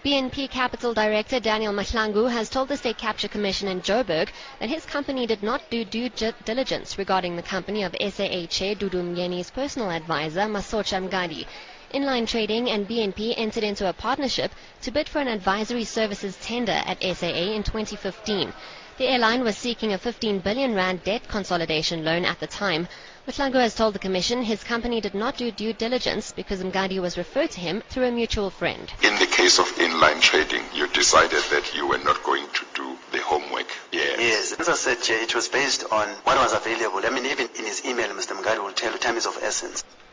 BNP Capital Director Daniel Mahlangu has told the State Capture Commission in Joburg that his company did not do due diligence regarding the company of SAA Chair Dudu Mngeni's personal advisor Masocha Mngadi. Inline Trading and BNP entered into a partnership to bid for an advisory services tender at SAA in 2015. The airline was seeking a 15 billion rand debt consolidation loan at the time. Mahlangu has told the Commission his company did not do due diligence because Mngadi was referred to him through a mutual friend. In the case of inline trading, you decided that you were not going to do the homework. Yes. As I said, Chair, it was based on what was available. I mean, even in his email, Mr. Mngadi will tell you time is of essence.